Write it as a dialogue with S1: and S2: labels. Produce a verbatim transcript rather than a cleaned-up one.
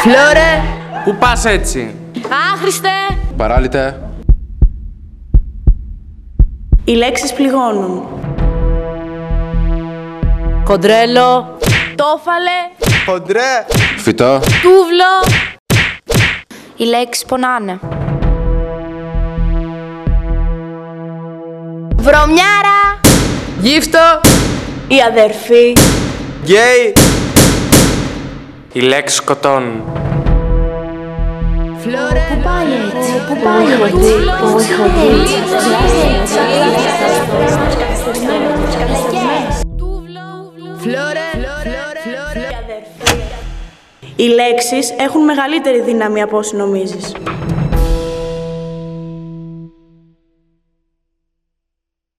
S1: Φλόρε!
S2: Πού πας έτσι?
S3: Άχρηστε!
S4: Παράλυτε.
S5: Οι λέξεις πληγώνουν.
S3: Κοντρέλο! Τόφαλε!
S2: Χοντρέ!
S4: Φυτό.
S3: Τούβλο! Οι λέξεις πονάνε. Βρωμιάρα!
S1: Γύφτο!
S5: Οι αδερφοί.
S2: Γκέι! Οι λέξεις σκοτώνουν.
S1: Φλόρε!
S3: Πού πάει έτσι? Πού πάει έτσι?
S1: Φλόρε!
S5: Οι λέξεις έχουν μεγαλύτερη δύναμη από όσοι νομίζεις.